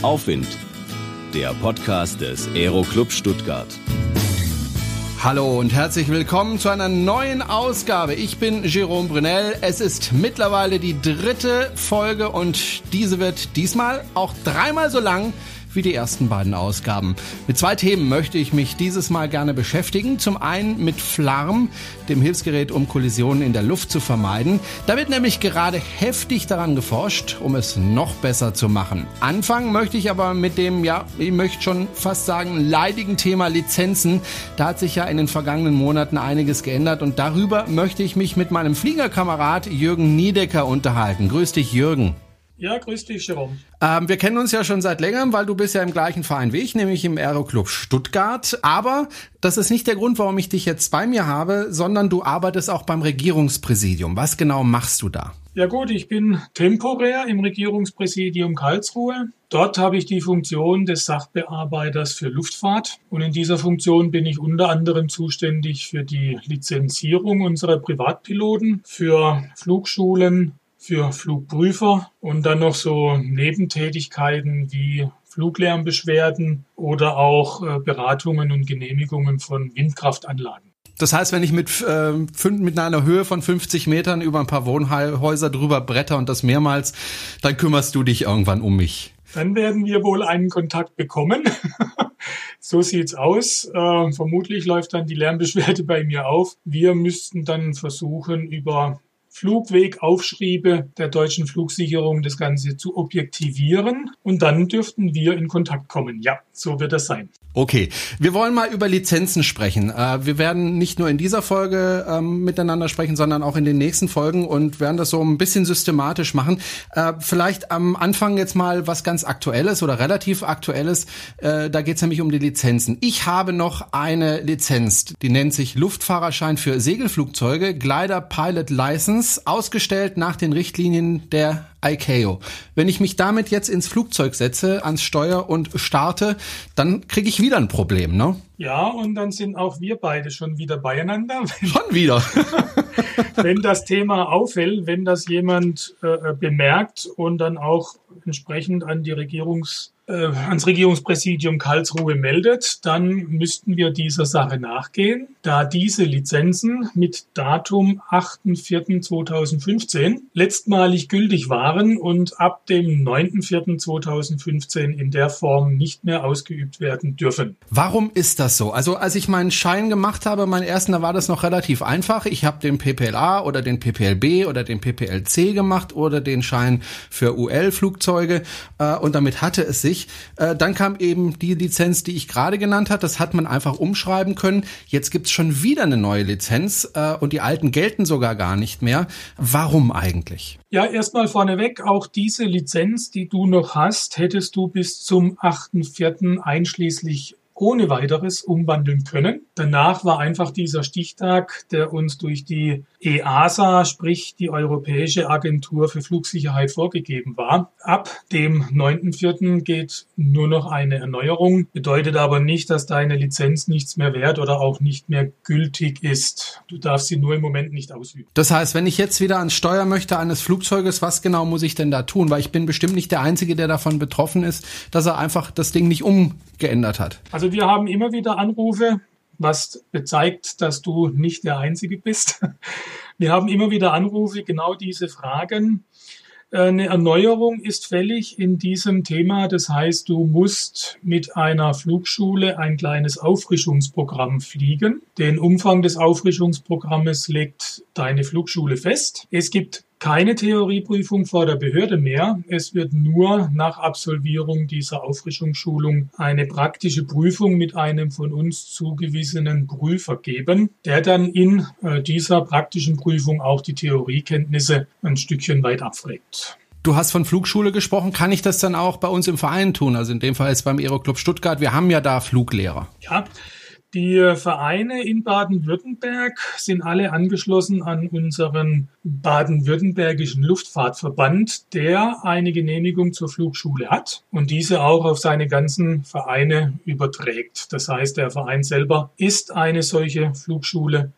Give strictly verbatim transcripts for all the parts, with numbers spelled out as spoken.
Aufwind, der Podcast des Aero Club Stuttgart. Hallo und herzlich willkommen zu einer neuen Ausgabe. Ich bin Jérôme Brunel. Es ist mittlerweile die dritte Folge und diese wird diesmal auch dreimal so lang wie die ersten beiden Ausgaben. Mit zwei Themen möchte ich mich dieses Mal gerne beschäftigen. Zum einen mit Flarm, dem Hilfsgerät, um Kollisionen in der Luft zu vermeiden. Da wird nämlich gerade heftig daran geforscht, um es noch besser zu machen. Anfangen möchte ich aber mit dem, ja, ich möchte schon fast sagen, leidigen Thema Lizenzen. Da hat sich ja in den vergangenen Monaten einiges geändert und darüber möchte ich mich mit meinem Fliegerkamerad Jürgen Niedecker unterhalten. Grüß dich, Jürgen. Ja, grüß dich, Jerome. Ähm, wir kennen uns ja schon seit längerem, weil du bist ja im gleichen Verein wie ich, nämlich im Aero Club Stuttgart. Aber das ist nicht der Grund, warum ich dich jetzt bei mir habe, sondern du arbeitest auch beim Regierungspräsidium. Was genau machst du da? Ja gut, ich bin temporär im Regierungspräsidium Karlsruhe. Dort habe ich die Funktion des Sachbearbeiters für Luftfahrt. Und in dieser Funktion bin ich unter anderem zuständig für die Lizenzierung unserer Privatpiloten, für Flugschulen, für Flugprüfer und dann noch so Nebentätigkeiten wie Fluglärmbeschwerden oder auch äh, Beratungen und Genehmigungen von Windkraftanlagen. Das heißt, wenn ich mit, äh, fünf, mit einer Höhe von fünfzig Metern über ein paar Wohnhäuser drüber bretter und das mehrmals, dann kümmerst du dich irgendwann um mich. Dann werden wir wohl einen Kontakt bekommen. So sieht's aus. Äh, vermutlich läuft dann die Lärmbeschwerde bei mir auf. Wir müssten dann versuchen, über Flugwegaufschriebe der deutschen Flugsicherung das Ganze zu objektivieren und dann dürften wir in Kontakt kommen. Ja, so wird das sein. Okay, wir wollen mal über Lizenzen sprechen. Äh, wir werden nicht nur in dieser Folge ähm, miteinander sprechen, sondern auch in den nächsten Folgen und werden das so ein bisschen systematisch machen. Äh, vielleicht am Anfang jetzt mal was ganz Aktuelles oder relativ Aktuelles. Äh, da geht es nämlich um die Lizenzen. Ich habe noch eine Lizenz, die nennt sich Luftfahrerschein für Segelflugzeuge, Glider Pilot License, ausgestellt nach den Richtlinien der I C A O. Wenn ich mich damit jetzt ins Flugzeug setze, ans Steuer und starte, dann kriege ich wieder ein Problem, ne? Ja, und dann sind auch wir beide schon wieder beieinander. Schon wieder. Wenn das Thema auffällt, wenn das jemand äh, bemerkt und dann auch entsprechend an die Regierungs äh, ans Regierungspräsidium Karlsruhe meldet, dann müssten wir dieser Sache nachgehen, da diese Lizenzen mit Datum achter vierter zweitausendfünfzehn letztmalig gültig waren und ab dem neunter vierter zweitausendfünfzehn in der Form nicht mehr ausgeübt werden dürfen. Warum ist das so? Also als ich meinen Schein gemacht habe, meinen ersten, da war das noch relativ einfach. Ich habe den P P L A oder den P P L B oder den P P L C gemacht oder den Schein für U L-Flugzeuge äh, und damit hatte es sich. Äh, dann kam eben die Lizenz, die ich gerade genannt habe. Das hat man einfach umschreiben können. Jetzt gibt's schon wieder eine neue Lizenz äh, und die alten gelten sogar gar nicht mehr. Warum eigentlich? Ja, erstmal vorneweg, auch diese Lizenz, die du noch hast, hättest du bis zum achter vierter einschließlich ohne weiteres umwandeln können. Danach war einfach dieser Stichtag, der uns durch die E A S A, sprich die Europäische Agentur für Flugsicherheit, vorgegeben war. Ab dem neunter vierter geht nur noch eine Erneuerung, bedeutet aber nicht, dass deine Lizenz nichts mehr wert oder auch nicht mehr gültig ist. Du darfst sie nur im Moment nicht ausüben. Das heißt, wenn ich jetzt wieder ans Steuer möchte eines Flugzeuges, was genau muss ich denn da tun? Weil ich bin bestimmt nicht der Einzige, der davon betroffen ist, dass er einfach das Ding nicht umgeändert hat. Also wir haben immer wieder Anrufe, was bezeigt, dass du nicht der Einzige bist. Wir haben immer wieder Anrufe, genau diese Fragen. Eine Erneuerung ist fällig in diesem Thema. Das heißt, du musst mit einer Flugschule ein kleines Auffrischungsprogramm fliegen. Den Umfang des Auffrischungsprogrammes legt deine Flugschule fest. Es gibt keine Theorieprüfung vor der Behörde mehr. Es wird nur nach Absolvierung dieser Auffrischungsschulung eine praktische Prüfung mit einem von uns zugewiesenen Prüfer geben, der dann in äh, dieser praktischen Prüfung auch die Theoriekenntnisse ein Stückchen weit abfragt. Du hast von Flugschule gesprochen. Kann ich das dann auch bei uns im Verein tun? Also in dem Fall jetzt beim Aero Club Stuttgart. Wir haben ja da Fluglehrer. Ja. Die Vereine in Baden-Württemberg sind alle angeschlossen an unseren baden-württembergischen Luftfahrtverband, der eine Genehmigung zur Flugschule hat und diese auch auf seine ganzen Vereine überträgt. Das heißt, der Verein selber ist eine solche Flugschule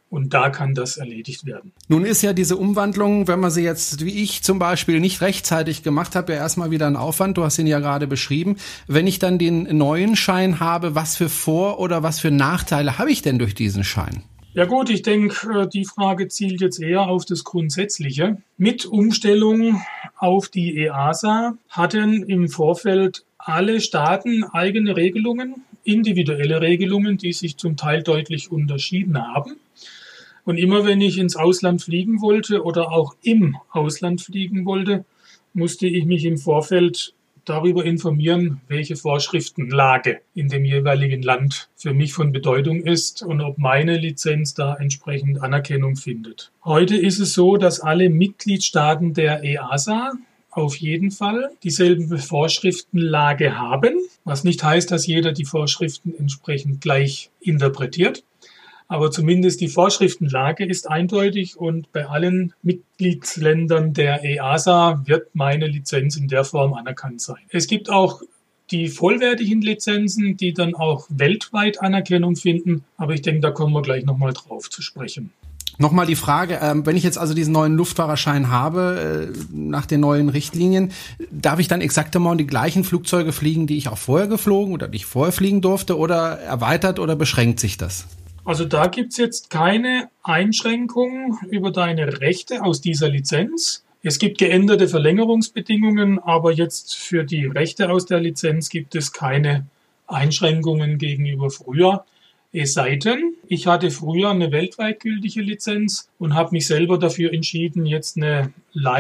Und da kann das erledigt werden. Nun ist ja diese Umwandlung, wenn man sie jetzt, wie ich zum Beispiel, nicht rechtzeitig gemacht habe, ja erstmal wieder ein Aufwand. Du hast ihn ja gerade beschrieben. Wenn ich dann den neuen Schein habe, was für Vor- oder was für Nachteile habe ich denn durch diesen Schein? Ja gut, ich denke, die Frage zielt jetzt eher auf das Grundsätzliche. Mit Umstellung auf die E A S A hatten im Vorfeld alle Staaten eigene Regelungen, individuelle Regelungen, die sich zum Teil deutlich unterschieden haben. Und immer wenn ich ins Ausland fliegen wollte oder auch im Ausland fliegen wollte, musste ich mich im Vorfeld darüber informieren, welche Vorschriftenlage in dem jeweiligen Land für mich von Bedeutung ist und ob meine Lizenz da entsprechend Anerkennung findet. Heute ist es so, dass alle Mitgliedstaaten der E A S A auf jeden Fall dieselbe Vorschriftenlage haben, was nicht heißt, dass jeder die Vorschriften entsprechend gleich interpretiert. Aber zumindest die Vorschriftenlage ist eindeutig und bei allen Mitgliedsländern der E A S A wird meine Lizenz in der Form anerkannt sein. Es gibt auch die vollwertigen Lizenzen, die dann auch weltweit Anerkennung finden. Aber ich denke, da kommen wir gleich nochmal drauf zu sprechen. Nochmal die Frage, ähm, wenn ich jetzt also diesen neuen Luftfahrerschein habe, äh, nach den neuen Richtlinien, darf ich dann exaktement die gleichen Flugzeuge fliegen, die ich auch vorher geflogen oder die ich vorher fliegen durfte, oder erweitert oder beschränkt sich das? Also da gibt's jetzt keine Einschränkungen über deine Rechte aus dieser Lizenz. Es gibt geänderte Verlängerungsbedingungen, aber jetzt für die Rechte aus der Lizenz gibt es keine Einschränkungen gegenüber früher. Es sei denn, ich hatte früher eine weltweit gültige Lizenz und habe mich selber dafür entschieden, jetzt eine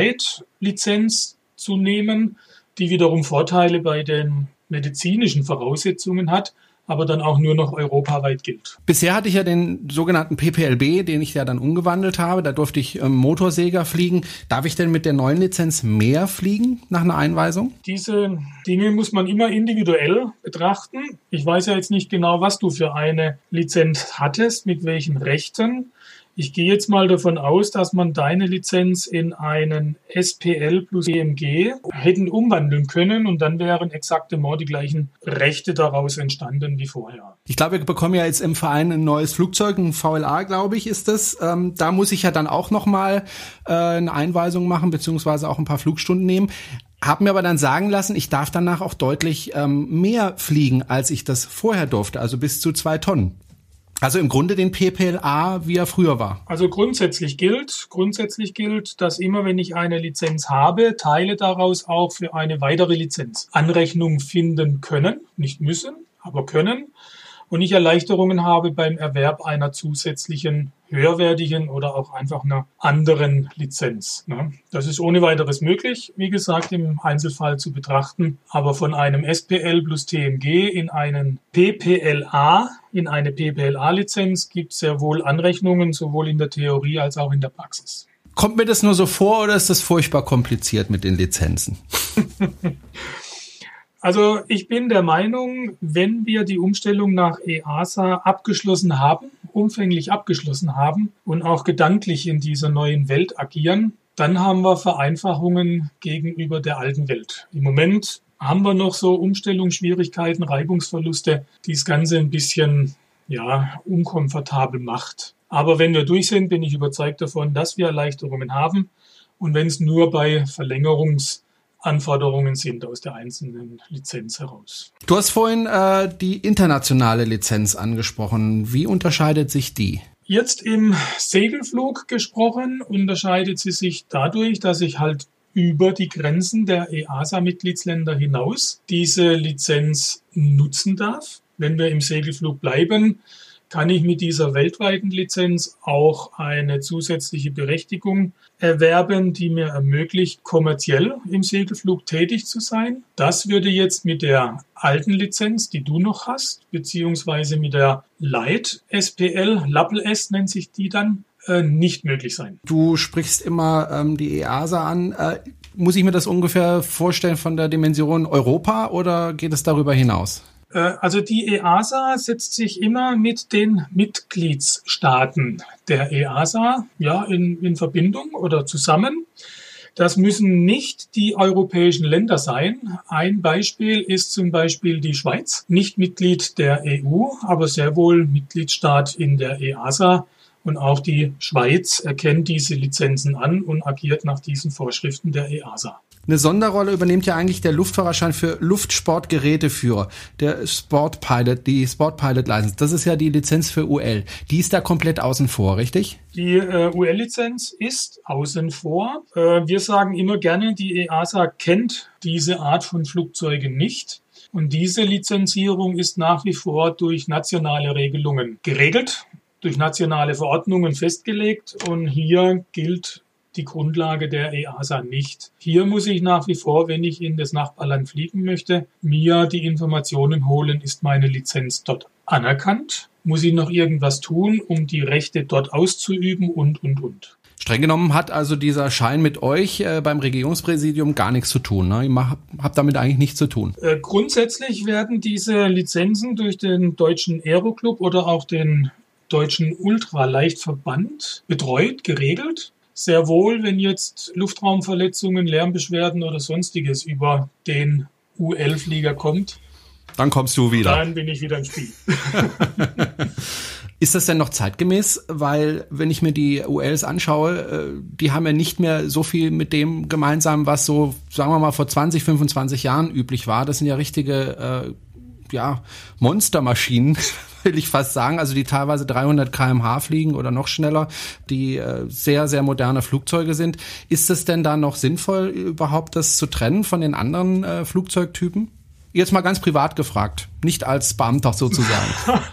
Light-Lizenz zu nehmen, die wiederum Vorteile bei den medizinischen Voraussetzungen hat, aber dann auch nur noch europaweit gilt. Bisher hatte ich ja den sogenannten P P L B, den ich ja dann umgewandelt habe. Da durfte ich ähm, Motorsäger fliegen. Darf ich denn mit der neuen Lizenz mehr fliegen nach einer Einweisung? Diese Dinge muss man immer individuell betrachten. Ich weiß ja jetzt nicht genau, was du für eine Lizenz hattest, mit welchen Rechten. Ich gehe jetzt mal davon aus, dass man deine Lizenz in einen S P L plus T M G hätten umwandeln können und dann wären exaktement die gleichen Rechte daraus entstanden wie vorher. Ich glaube, wir bekommen ja jetzt im Verein ein neues Flugzeug, ein V L A, glaube ich, ist das. Ähm, da muss ich ja dann auch nochmal äh, eine Einweisung machen, beziehungsweise auch ein paar Flugstunden nehmen. Hab mir aber dann sagen lassen, ich darf danach auch deutlich ähm, mehr fliegen, als ich das vorher durfte, also bis zu zwei Tonnen. Also im Grunde den P P L A, wie er früher war. Also grundsätzlich gilt, grundsätzlich gilt, dass immer wenn ich eine Lizenz habe, Teile daraus auch für eine weitere Lizenz Anrechnung finden können, nicht müssen, aber können. Und ich Erleichterungen habe beim Erwerb einer zusätzlichen, höherwertigen oder auch einfach einer anderen Lizenz. Das ist ohne weiteres möglich, wie gesagt, im Einzelfall zu betrachten. Aber von einem S P L plus T M G in einen P P L A, in eine P P L A-Lizenz gibt es sehr wohl Anrechnungen, sowohl in der Theorie als auch in der Praxis. Kommt mir das nur so vor oder ist das furchtbar kompliziert mit den Lizenzen? Also ich bin der Meinung, wenn wir die Umstellung nach E A S A abgeschlossen haben, umfänglich abgeschlossen haben und auch gedanklich in dieser neuen Welt agieren, dann haben wir Vereinfachungen gegenüber der alten Welt. Im Moment haben wir noch so Umstellungsschwierigkeiten, Reibungsverluste, die das Ganze ein bisschen ja, unkomfortabel macht. Aber wenn wir durch sind, bin ich überzeugt davon, dass wir Erleichterungen haben. Und wenn es nur bei Verlängerungs Anforderungen sind aus der einzelnen Lizenz heraus. Du hast vorhin äh, die internationale Lizenz angesprochen. Wie unterscheidet sich die? Jetzt im Segelflug gesprochen, unterscheidet sie sich dadurch, dass ich halt über die Grenzen der E A S A-Mitgliedsländer hinaus diese Lizenz nutzen darf. Wenn wir im Segelflug bleiben, kann ich mit dieser weltweiten Lizenz auch eine zusätzliche Berechtigung erwerben, die mir ermöglicht, kommerziell im Segelflug tätig zu sein. Das würde jetzt mit der alten Lizenz, die du noch hast, beziehungsweise mit der Light S P L, L S nennt sich die dann, äh, nicht möglich sein. Du sprichst immer ähm, die E A S A an. Äh, muss ich mir das ungefähr vorstellen von der Dimension Europa oder geht es darüber hinaus? Also die E A S A setzt sich immer mit den Mitgliedsstaaten der E A S A ja, in, in Verbindung oder zusammen. Das müssen nicht die europäischen Länder sein. Ein Beispiel ist zum Beispiel die Schweiz, nicht Mitglied der E U, aber sehr wohl Mitgliedstaat in der E A S A Und auch die Schweiz erkennt diese Lizenzen an und agiert nach diesen Vorschriften der E A S A. Eine Sonderrolle übernimmt ja eigentlich der Luftfahrerschein für Luftsportgeräteführer, der Sport Pilot, die Sport Pilot License. Das ist ja die Lizenz für U L. Die ist da komplett außen vor, richtig? Die äh, U L-Lizenz ist außen vor. Äh, wir sagen immer gerne, die E A S A kennt diese Art von Flugzeugen nicht. Und diese Lizenzierung ist nach wie vor durch nationale Regelungen geregelt, durch nationale Verordnungen festgelegt. Und hier gilt die Grundlage der E A S A nicht. Hier muss ich nach wie vor, wenn ich in das Nachbarland fliegen möchte, mir die Informationen holen, ist meine Lizenz dort anerkannt? Muss ich noch irgendwas tun, um die Rechte dort auszuüben und, und, und. Streng genommen hat also dieser Schein mit euch äh, beim Regierungspräsidium gar nichts zu tun. Ne? Ihr habt damit eigentlich nichts zu tun. Äh, grundsätzlich werden diese Lizenzen durch den Deutschen Aeroclub oder auch den Deutschen Ultraleichtverband betreut, geregelt. Sehr wohl, wenn jetzt Luftraumverletzungen, Lärmbeschwerden oder Sonstiges über den U L-Flieger kommt, dann kommst du wieder. Dann bin ich wieder im Spiel. Ist das denn noch zeitgemäß? Weil, wenn ich mir die U Ls anschaue, die haben ja nicht mehr so viel mit dem gemeinsam, was so, sagen wir mal, vor zwanzig, fünfundzwanzig Jahren üblich war. Das sind ja richtige, äh, ja, Monstermaschinen, will ich fast sagen, also die teilweise dreihundert Kilometer pro Stunde fliegen oder noch schneller, die äh, sehr, sehr moderne Flugzeuge sind. Ist es denn da noch sinnvoll, überhaupt das zu trennen von den anderen äh, Flugzeugtypen? Jetzt mal ganz privat gefragt, nicht als Beamter sozusagen.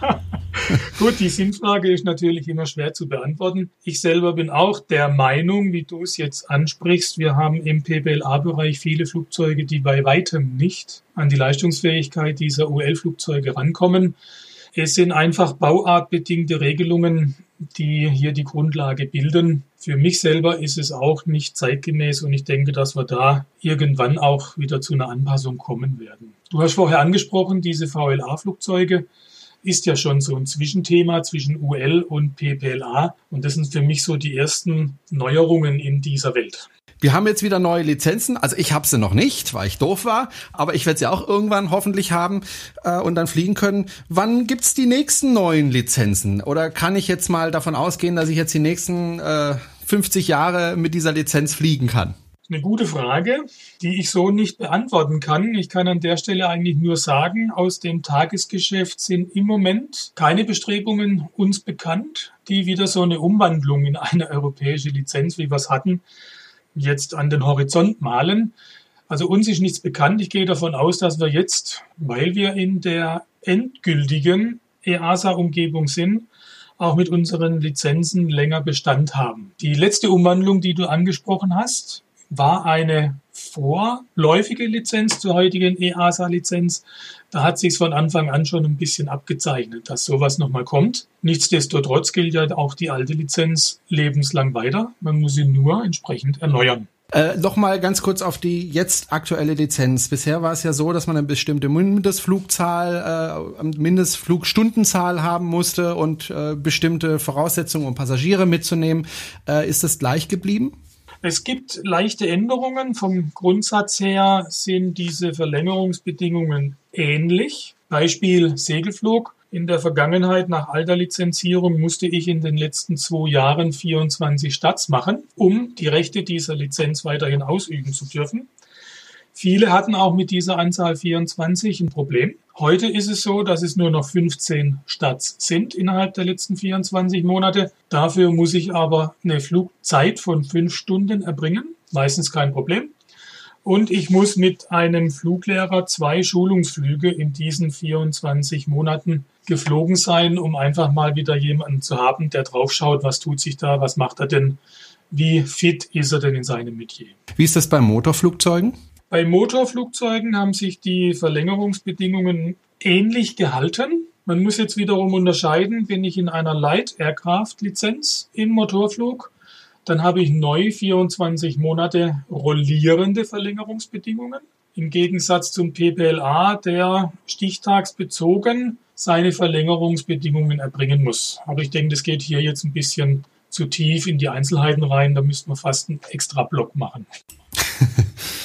Gut, die Sinnfrage ist natürlich immer schwer zu beantworten. Ich selber bin auch der Meinung, wie du es jetzt ansprichst, wir haben im P P L A-Bereich viele Flugzeuge, die bei weitem nicht an die Leistungsfähigkeit dieser U L-Flugzeuge rankommen. Es sind einfach bauartbedingte Regelungen, die hier die Grundlage bilden. Für mich selber ist es auch nicht zeitgemäß und ich denke, dass wir da irgendwann auch wieder zu einer Anpassung kommen werden. Du hast vorher angesprochen, diese V L A-Flugzeuge ist ja schon so ein Zwischenthema zwischen U L und P P L A und das sind für mich so die ersten Neuerungen in dieser Welt. Wir haben jetzt wieder neue Lizenzen, also ich habe sie noch nicht, weil ich doof war, aber ich werde sie auch irgendwann hoffentlich haben äh, und dann fliegen können. Wann gibt's die nächsten neuen Lizenzen? Oder kann ich jetzt mal davon ausgehen, dass ich jetzt die nächsten äh, fünfzig Jahre mit dieser Lizenz fliegen kann? Eine gute Frage, die ich so nicht beantworten kann. Ich kann an der Stelle eigentlich nur sagen, aus dem Tagesgeschäft sind im Moment keine Bestrebungen uns bekannt, die wieder so eine Umwandlung in eine europäische Lizenz, wie wir es hatten, jetzt an den Horizont malen. Also uns ist nichts bekannt. Ich gehe davon aus, dass wir jetzt, weil wir in der endgültigen E A S A-Umgebung sind, auch mit unseren Lizenzen länger Bestand haben. Die letzte Umwandlung, die du angesprochen hast, war eine vorläufige Lizenz zur heutigen E A S A-Lizenz. Da hat sich von Anfang an schon ein bisschen abgezeichnet, dass sowas nochmal kommt. Nichtsdestotrotz gilt ja auch die alte Lizenz lebenslang weiter. Man muss sie nur entsprechend erneuern. Äh, noch mal ganz kurz auf die jetzt aktuelle Lizenz. Bisher war es ja so, dass man eine bestimmte Mindestflugzahl, äh, Mindestflugstundenzahl haben musste und äh, bestimmte Voraussetzungen, um Passagiere mitzunehmen. Äh, ist das gleich geblieben? Es gibt leichte Änderungen. Vom Grundsatz her sind diese Verlängerungsbedingungen ähnlich. Beispiel Segelflug. In der Vergangenheit nach alter Lizenzierung musste ich in den letzten zwei Jahren vierundzwanzig Starts machen, um die Rechte dieser Lizenz weiterhin ausüben zu dürfen. Viele hatten auch mit dieser Anzahl vierundzwanzig ein Problem. Heute ist es so, dass es nur noch fünfzehn Starts sind innerhalb der letzten vierundzwanzig Monate. Dafür muss ich aber eine Flugzeit von fünf Stunden erbringen. Meistens kein Problem. Und ich muss mit einem Fluglehrer zwei Schulungsflüge in diesen vierundzwanzig Monaten geflogen sein, um einfach mal wieder jemanden zu haben, der draufschaut, was tut sich da, was macht er denn, wie fit ist er denn in seinem Metier. Wie ist das bei Motorflugzeugen? Bei Motorflugzeugen haben sich die Verlängerungsbedingungen ähnlich gehalten. Man muss jetzt wiederum unterscheiden, bin ich in einer Light Aircraft Lizenz im Motorflug, dann habe ich neu vierundzwanzig Monate rollierende Verlängerungsbedingungen. Im Gegensatz zum P P L A, der stichtagsbezogen seine Verlängerungsbedingungen erbringen muss. Aber ich denke, das geht hier jetzt ein bisschen zu tief in die Einzelheiten rein. Da müssten wir fast einen extra Block machen.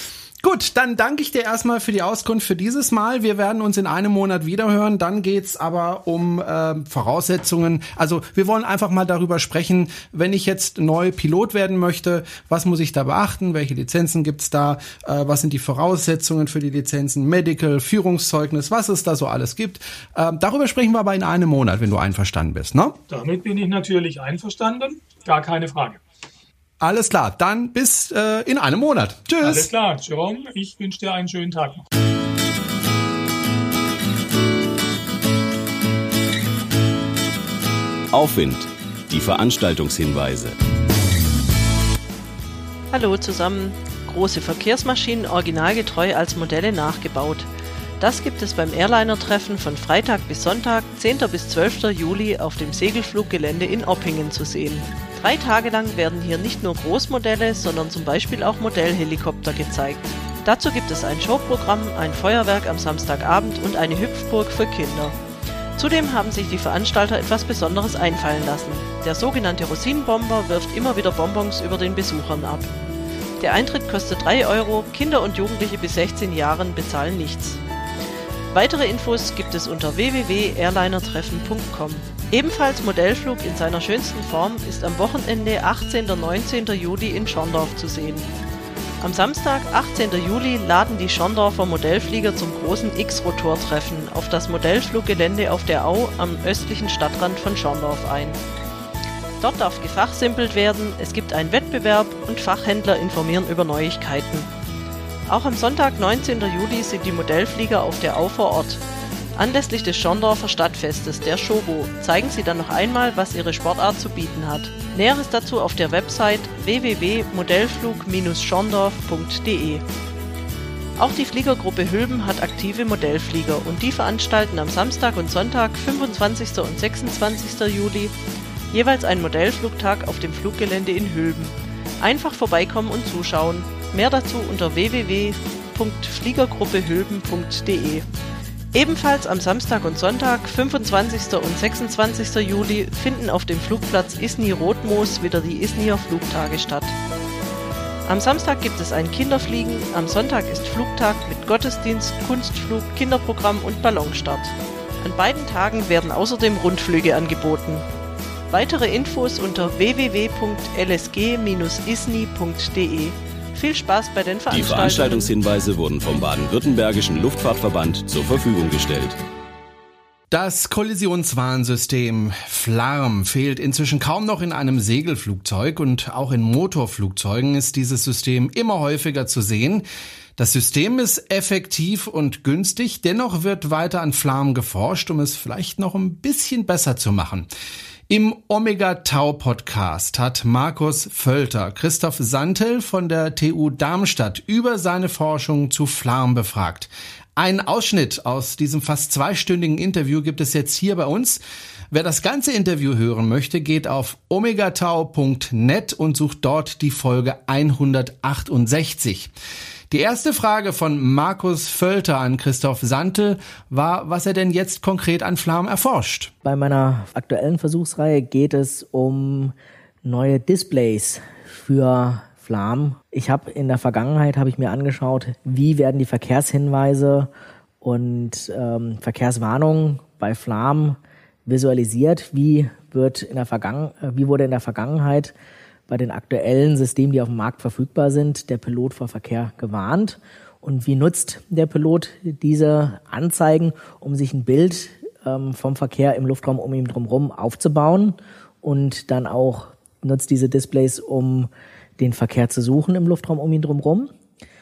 Gut, dann danke ich dir erstmal für die Auskunft für dieses Mal. Wir werden uns in einem Monat wiederhören. Dann geht's aber um äh, Voraussetzungen. Also wir wollen einfach mal darüber sprechen, wenn ich jetzt neu Pilot werden möchte, was muss ich da beachten? Welche Lizenzen gibt's da? Äh, was sind die Voraussetzungen für die Lizenzen? Medical, Führungszeugnis, was es da so alles gibt. Äh, darüber sprechen wir aber in einem Monat, wenn du einverstanden bist, ne? Damit bin ich natürlich einverstanden. Gar keine Frage. Alles klar, dann bis äh, in einem Monat. Tschüss. Alles klar, Jerome, ich wünsche dir einen schönen Tag noch. Aufwind, die Veranstaltungshinweise. Hallo zusammen. Große Verkehrsmaschinen originalgetreu als Modelle nachgebaut. Das gibt es beim Airliner-Treffen von Freitag bis Sonntag, zehnten bis zwölften Juli auf dem Segelfluggelände in Oppingen zu sehen. Drei Tage lang werden hier nicht nur Großmodelle, sondern zum Beispiel auch Modellhelikopter gezeigt. Dazu gibt es ein Showprogramm, ein Feuerwerk am Samstagabend und eine Hüpfburg für Kinder. Zudem haben sich die Veranstalter etwas Besonderes einfallen lassen. Der sogenannte Rosinenbomber wirft immer wieder Bonbons über den Besuchern ab. Der Eintritt kostet drei Euro, Kinder und Jugendliche bis sechzehn Jahren bezahlen nichts. Weitere Infos gibt es unter w w w punkt airlinertreffen punkt com. Ebenfalls Modellflug in seiner schönsten Form ist am Wochenende achtzehnten und neunzehnten Juli in Schorndorf zu sehen. Am Samstag, achtzehnten Juli, laden die Schorndorfer Modellflieger zum großen X-Rotor-Treffen auf das Modellfluggelände auf der Au am östlichen Stadtrand von Schorndorf ein. Dort darf gefachsimpelt werden, es gibt einen Wettbewerb und Fachhändler informieren über Neuigkeiten. Auch am Sonntag, neunzehnten Juli, sind die Modellflieger auf der Au vor Ort. Anlässlich des Schorndorfer Stadtfestes, der Schobo, zeigen sie dann noch einmal, was ihre Sportart zu bieten hat. Näheres dazu auf der Website w w w punkt modellflug Bindestrich schorndorf punkt d e. Auch die Fliegergruppe Hülben hat aktive Modellflieger und die veranstalten am Samstag und Sonntag, fünfundzwanzigsten und sechsundzwanzigsten Juli, jeweils einen Modellflugtag auf dem Fluggelände in Hülben. Einfach vorbeikommen und zuschauen. Mehr dazu unter w w w punkt fliegergruppehülben punkt d e. Ebenfalls am Samstag und Sonntag, fünfundzwanzigsten und sechsundzwanzigsten Juli, finden auf dem Flugplatz Isny-Rotmoos wieder die Isnyer Flugtage statt. Am Samstag gibt es ein Kinderfliegen, am Sonntag ist Flugtag mit Gottesdienst, Kunstflug, Kinderprogramm und Ballonstart. An beiden Tagen werden außerdem Rundflüge angeboten. Weitere Infos unter w w w punkt l s g Bindestrich isny punkt d e. Viel Spaß bei den Veranstaltungen. Die Veranstaltungshinweise wurden vom Baden-Württembergischen Luftfahrtverband zur Verfügung gestellt. Das Kollisionswarnsystem FLARM fehlt inzwischen kaum noch in einem Segelflugzeug und auch in Motorflugzeugen ist dieses System immer häufiger zu sehen. Das System ist effektiv und günstig, dennoch wird weiter an FLARM geforscht, um es vielleicht noch ein bisschen besser zu machen. Im Omega Tau Podcast hat Markus Völter Christoph Santel von der T U Darmstadt über seine Forschung zu FLARM befragt. Ein Ausschnitt aus diesem fast zweistündigen Interview gibt es jetzt hier bei uns. Wer das ganze Interview hören möchte, geht auf omegatau punkt net und sucht dort die Folge hundertachtundsechzig. Die erste Frage von Markus Völter an Christoph Santel war, was er denn jetzt konkret an FLARM erforscht. Bei meiner aktuellen Versuchsreihe geht es um neue Displays für FLARM. Ich habe in der Vergangenheit habe ich mir angeschaut, wie werden die Verkehrshinweise und ähm, Verkehrswarnungen bei FLARM visualisiert, wie wird in der Vergangen- wie wurde in der Vergangenheit bei den aktuellen Systemen, die auf dem Markt verfügbar sind, der Pilot vor Verkehr gewarnt und wie nutzt der Pilot diese Anzeigen, um sich ein Bild ähm, vom Verkehr im Luftraum um ihn drumherum aufzubauen und dann auch nutzt diese Displays, um den Verkehr zu suchen im Luftraum um ihn drumherum.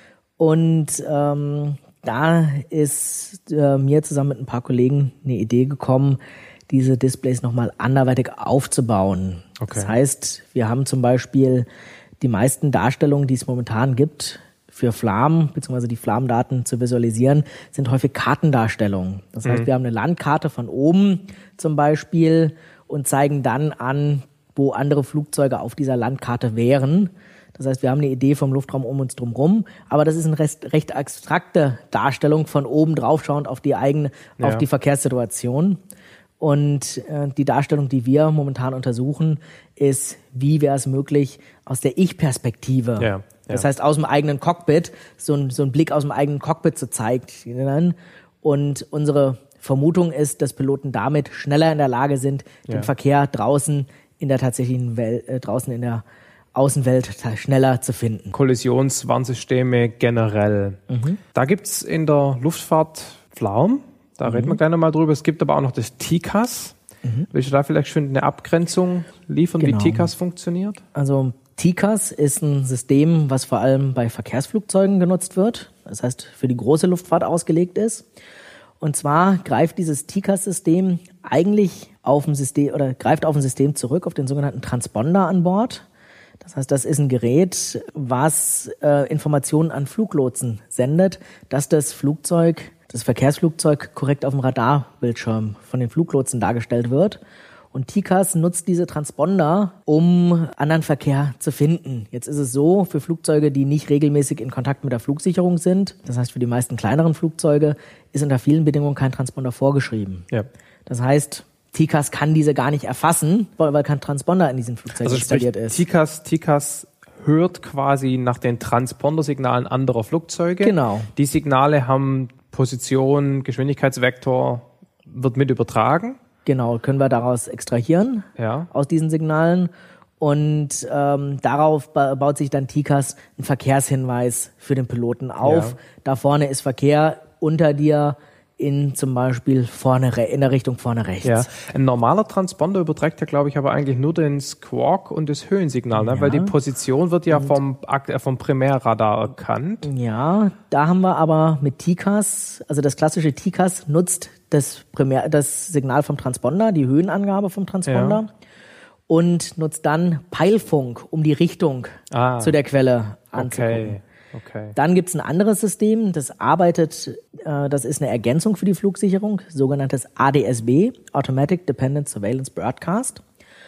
Und ähm, da ist äh, mir zusammen mit ein paar Kollegen eine Idee gekommen, diese Displays nochmal anderweitig aufzubauen. Okay. Das heißt, wir haben zum Beispiel die meisten Darstellungen, die es momentan gibt, für FLARM, beziehungsweise die FLARM-Daten zu visualisieren, sind häufig Kartendarstellungen. Das heißt, mhm. wir haben eine Landkarte von oben zum Beispiel und zeigen dann an, wo andere Flugzeuge auf dieser Landkarte wären. Das heißt, wir haben eine Idee vom Luftraum um uns drumherum, aber das ist eine recht, recht abstrakte Darstellung von oben drauf schauend auf die eigene, ja. auf die Verkehrssituation. Und äh, die Darstellung, die wir momentan untersuchen, ist, wie wäre es möglich, aus der Ich-Perspektive ja. Das heißt, aus dem eigenen Cockpit, so ein, so ein Blick aus dem eigenen Cockpit zu zeigen. Und unsere Vermutung ist, dass Piloten damit schneller in der Lage sind, den ja. Verkehr draußen in der tatsächlichen Welt, äh, draußen in der Außenwelt schneller zu finden. Kollisionswarnsysteme generell. Mhm. Da gibt's in der Luftfahrt Pflaum, da mhm. reden wir gleich nochmal drüber. Es gibt aber auch noch das T C A S. Mhm. Willst du da vielleicht schon eine Abgrenzung liefern, genau. wie T C A S funktioniert? Also T C A S ist ein System, was vor allem bei Verkehrsflugzeugen genutzt wird. Das heißt, für die große Luftfahrt ausgelegt ist. Und zwar greift dieses T C A S-System eigentlich auf ein System oder greift auf ein System zurück, auf den sogenannten Transponder an Bord. Das heißt, das ist ein Gerät, was äh, Informationen an Fluglotsen sendet, dass das Flugzeug, das Verkehrsflugzeug korrekt auf dem Radarbildschirm von den Fluglotsen dargestellt wird. Und T C A S nutzt diese Transponder, um anderen Verkehr zu finden. Jetzt ist es so, für Flugzeuge, die nicht regelmäßig in Kontakt mit der Flugsicherung sind, das heißt für die meisten kleineren Flugzeuge, ist unter vielen Bedingungen kein Transponder vorgeschrieben. Ja. Das heißt, T C A S kann diese gar nicht erfassen, weil kein Transponder in diesen Flugzeugen also installiert ist. T C A S, T C A S hört quasi nach den Transpondersignalen anderer Flugzeuge. Genau. Die Signale haben Position, Geschwindigkeitsvektor, wird mit übertragen. Genau, können wir daraus extrahieren, ja. aus diesen Signalen. Und ähm, darauf ba- baut sich dann T C A S einen Verkehrshinweis für den Piloten auf. Ja. Da vorne ist Verkehr, unter dir in zum Beispiel vorne re- in der Richtung vorne rechts. Ja. Ein normaler Transponder überträgt ja, glaube ich, aber eigentlich nur den Squawk und das Höhensignal, ne? Ja. Weil die Position wird ja vom, äh, vom Primärradar erkannt. Ja, da haben wir aber mit T C A S, also das klassische T C A S nutzt das Primär, das Signal vom Transponder, die Höhenangabe vom Transponder. Ja. Und nutzt dann Peilfunk, um die Richtung ah. zu der Quelle anzugucken. Okay. Okay. Dann gibt's ein anderes System, das arbeitet, äh, das ist eine Ergänzung für die Flugsicherung, sogenanntes A D S B, Automatic Dependent Surveillance Broadcast.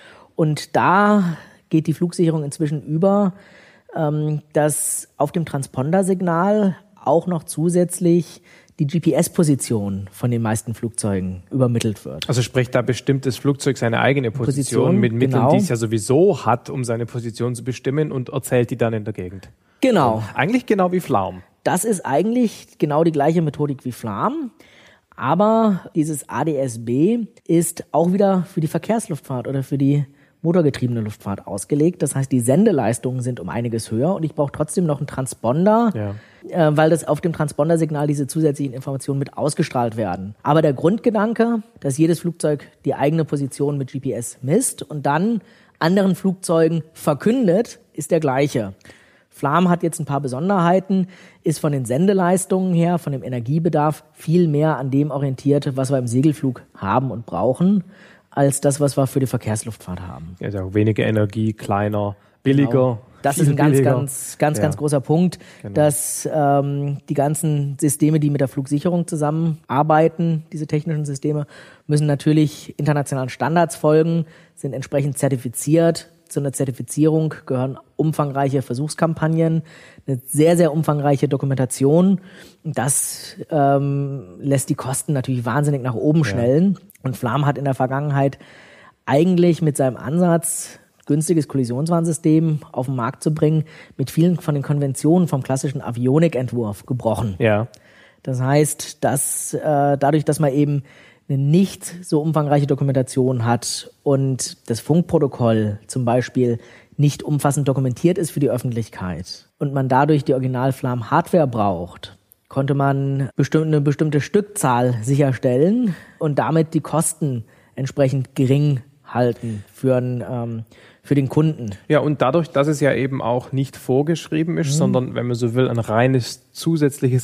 Und da geht die Flugsicherung inzwischen über, ähm, dass auf dem Transpondersignal auch noch zusätzlich die G P S-Position von den meisten Flugzeugen übermittelt wird. Also sprich, da bestimmt das Flugzeug seine eigene Position, Position mit Mitteln, genau. die es ja sowieso hat, um seine Position zu bestimmen und erzählt die dann in der Gegend. Genau. Und eigentlich genau wie Pflaum. Das ist eigentlich genau die gleiche Methodik wie Pflaum. Aber dieses A D S B ist auch wieder für die Verkehrsluftfahrt oder für die motorgetriebene Luftfahrt ausgelegt. Das heißt, die Sendeleistungen sind um einiges höher und ich brauche trotzdem noch einen Transponder, ja. äh, weil das auf dem Transpondersignal diese zusätzlichen Informationen mit ausgestrahlt werden. Aber der Grundgedanke, dass jedes Flugzeug die eigene Position mit G P S misst und dann anderen Flugzeugen verkündet, ist der gleiche. Pflaum hat jetzt ein paar Besonderheiten, ist von den Sendeleistungen her, von dem Energiebedarf viel mehr an dem orientiert, was wir im Segelflug haben und brauchen, als das, was wir für die Verkehrsluftfahrt haben. Also weniger Energie, kleiner, billiger. Genau. Das ist ein ganz, billiger. ganz, ganz, ja. ganz großer Punkt, genau. dass ähm, die ganzen Systeme, die mit der Flugsicherung zusammenarbeiten, diese technischen Systeme, müssen natürlich internationalen Standards folgen, sind entsprechend zertifiziert. Zu einer Zertifizierung gehören umfangreiche Versuchskampagnen, eine sehr, sehr umfangreiche Dokumentation. Das ähm, lässt die Kosten natürlich wahnsinnig nach oben schnellen. Ja. Und Pflaum hat in der Vergangenheit eigentlich mit seinem Ansatz, günstiges Kollisionswarnsystem auf den Markt zu bringen, mit vielen von den Konventionen vom klassischen Avionikentwurf gebrochen. Ja. Das heißt, dass äh, dadurch, dass man eben eine nicht so umfangreiche Dokumentation hat und das Funkprotokoll zum Beispiel nicht umfassend dokumentiert ist für die Öffentlichkeit und man dadurch die Original-Pflaum-Hardware braucht, konnte man bestimm- eine bestimmte Stückzahl sicherstellen und damit die Kosten entsprechend gering halten für, ein, ähm, für den Kunden. Ja, und dadurch, dass es ja eben auch nicht vorgeschrieben ist, mhm. sondern, wenn man so will, ein reines zusätzliches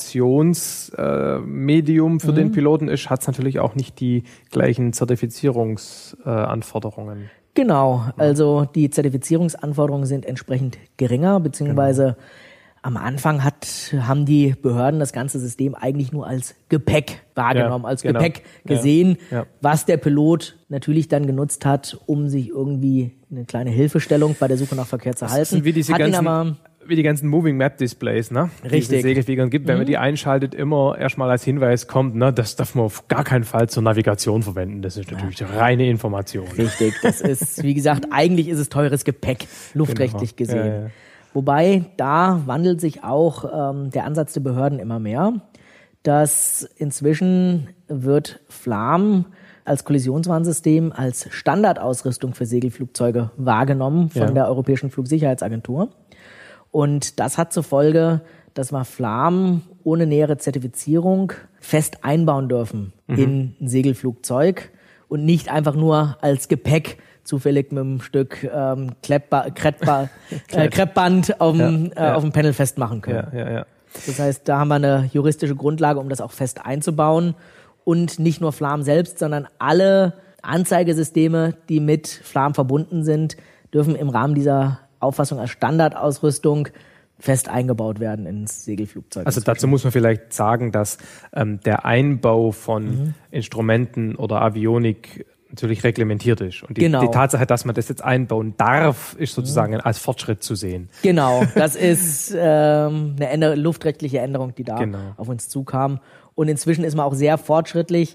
Informationsmedium äh, für mhm. den Piloten ist, hat es natürlich auch nicht die gleichen Zertifizierungsanforderungen. Äh, genau, also die Zertifizierungsanforderungen sind entsprechend geringer, beziehungsweise genau. Am Anfang hat, haben die Behörden das ganze System eigentlich nur als Gepäck wahrgenommen, ja, als genau. Gepäck gesehen, ja, ja. was der Pilot natürlich dann genutzt hat, um sich irgendwie eine kleine Hilfestellung bei der Suche nach Verkehr zu halten. Das sind wie diese hat ganzen, aber, wie die ganzen Moving Map Displays, ne? Richtig. Segelfliegern gibt, wenn mhm. man die einschaltet, immer erstmal als Hinweis kommt, ne, das darf man auf gar keinen Fall zur Navigation verwenden. Das ist natürlich ja. reine Information. Richtig, das ist, wie gesagt, eigentlich ist es teures Gepäck, luftrechtlich genau. gesehen. Ja, ja. Wobei, da wandelt sich auch ähm, der Ansatz der Behörden immer mehr, dass inzwischen wird Flam als Kollisionswarnsystem als Standardausrüstung für Segelflugzeuge wahrgenommen von ja. der Europäischen Flugsicherheitsagentur. Und das hat zur Folge, dass wir Flam ohne nähere Zertifizierung fest einbauen dürfen mhm. in ein Segelflugzeug und nicht einfach nur als Gepäck zufällig mit einem Stück ähm, Kleppba- Kreppba- äh, Kreppband auf dem, ja, ja. Äh, auf dem Panel festmachen können. Ja, ja, ja. Das heißt, da haben wir eine juristische Grundlage, um das auch fest einzubauen. Und nicht nur Flam selbst, sondern alle Anzeigesysteme, die mit Flam verbunden sind, dürfen im Rahmen dieser Auffassung als Standardausrüstung fest eingebaut werden ins Segelflugzeug. Also dazu muss man vielleicht sagen, dass ähm, der Einbau von mhm. Instrumenten oder Avionik natürlich reglementiert ist. Und die, genau. die Tatsache, dass man das jetzt einbauen darf, ist sozusagen mhm. als Fortschritt zu sehen. Genau, das ist ähm, eine Änder- luftrechtliche Änderung, die da genau. auf uns zukam. Und inzwischen ist man auch sehr fortschrittlich,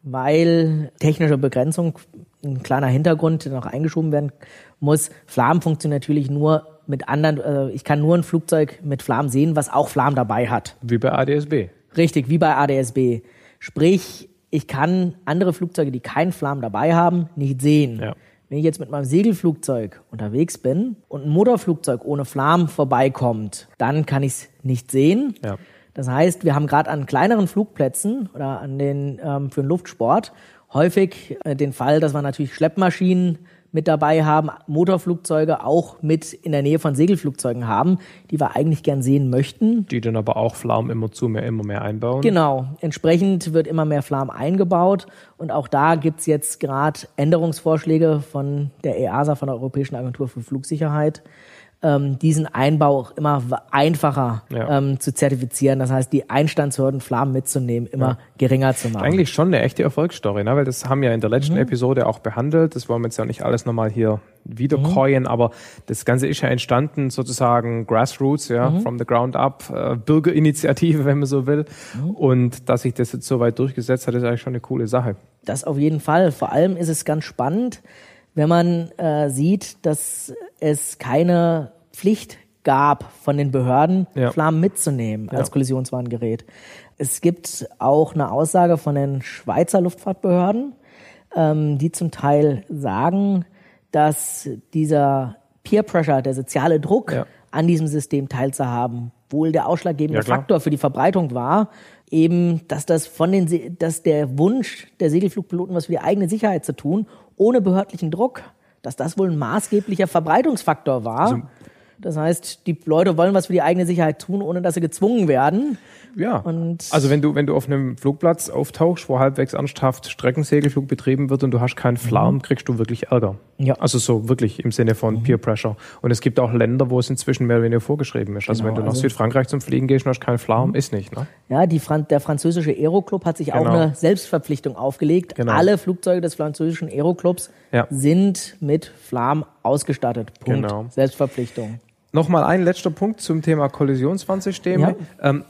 weil technische Begrenzung, ein kleiner Hintergrund, der noch eingeschoben werden muss. Flam funktioniert natürlich nur mit anderen, äh, ich kann nur ein Flugzeug mit Flam sehen, was auch Flam dabei hat. Wie bei A D S B. Richtig, wie bei A D S B. Sprich, ich kann andere Flugzeuge, die kein Flam dabei haben, nicht sehen. Ja. Wenn ich jetzt mit meinem Segelflugzeug unterwegs bin und ein Motorflugzeug ohne Flam vorbeikommt, dann kann ich es nicht sehen. Ja. Das heißt, wir haben gerade an kleineren Flugplätzen oder an den ähm, für den Luftsport häufig äh, den Fall, dass wir natürlich Schleppmaschinen mit dabei haben, Motorflugzeuge auch mit in der Nähe von Segelflugzeugen haben, die wir eigentlich gern sehen möchten. Die dann aber auch Flam immer zu mehr, immer mehr einbauen. Genau, entsprechend wird immer mehr Flam eingebaut und auch da gibt's jetzt gerade Änderungsvorschläge von der E A S A, von der Europäischen Agentur für Flugsicherheit, ähm, diesen Einbau auch immer einfacher ja. ähm, zu zertifizieren. Das heißt, die Einstandshürden, Flam mitzunehmen, immer ja. geringer zu machen. Eigentlich schon eine echte Erfolgsstory, ne? Weil das haben wir in der letzten mhm. Episode auch behandelt. Das wollen wir jetzt ja nicht alles nochmal hier wiederkäuen, mhm. aber das Ganze ist ja entstanden sozusagen Grassroots, ja, mhm. from the ground up, äh, Bürgerinitiative, wenn man so will. Mhm. Und dass sich das jetzt so weit durchgesetzt hat, ist eigentlich schon eine coole Sache. Das auf jeden Fall. Vor allem ist es ganz spannend, wenn man äh, sieht, dass es keine Pflicht gab von den Behörden, ja. Flam mitzunehmen als ja. Kollisionswarngerät. Es gibt auch eine Aussage von den Schweizer Luftfahrtbehörden, ähm, die zum Teil sagen, dass dieser Peer Pressure, der soziale Druck, ja. an diesem System teilzuhaben, wohl der ausschlaggebende ja, Faktor für die Verbreitung war. Eben, dass das von den, Se- dass der Wunsch der Segelflugpiloten, was für die eigene Sicherheit zu tun, ohne behördlichen Druck, dass das wohl ein maßgeblicher Verbreitungsfaktor war. Also, das heißt, die Leute wollen was für die eigene Sicherheit tun, ohne dass sie gezwungen werden. Ja, und also wenn du wenn du auf einem Flugplatz auftauchst, wo halbwegs ernsthaft Streckensegelflug betrieben wird und du hast keinen Flam, mhm. kriegst du wirklich Ärger. Ja. Also so wirklich im Sinne von mhm. Peer Pressure. Und es gibt auch Länder, wo es inzwischen mehr oder weniger vorgeschrieben ist. Also genau, wenn du nach also Südfrankreich zum Fliegen gehst und hast keinen Flam, mhm. ist nicht. Ne? Ja, die Fran- der französische Aeroclub hat sich genau. auch eine Selbstverpflichtung aufgelegt. Genau. Alle Flugzeuge des französischen Aeroclubs ja. sind mit Flam ausgestattet. Punkt. Genau. Selbstverpflichtung. Nochmal ein letzter Punkt zum Thema Kollisionswarnsysteme. Ja. Ähm,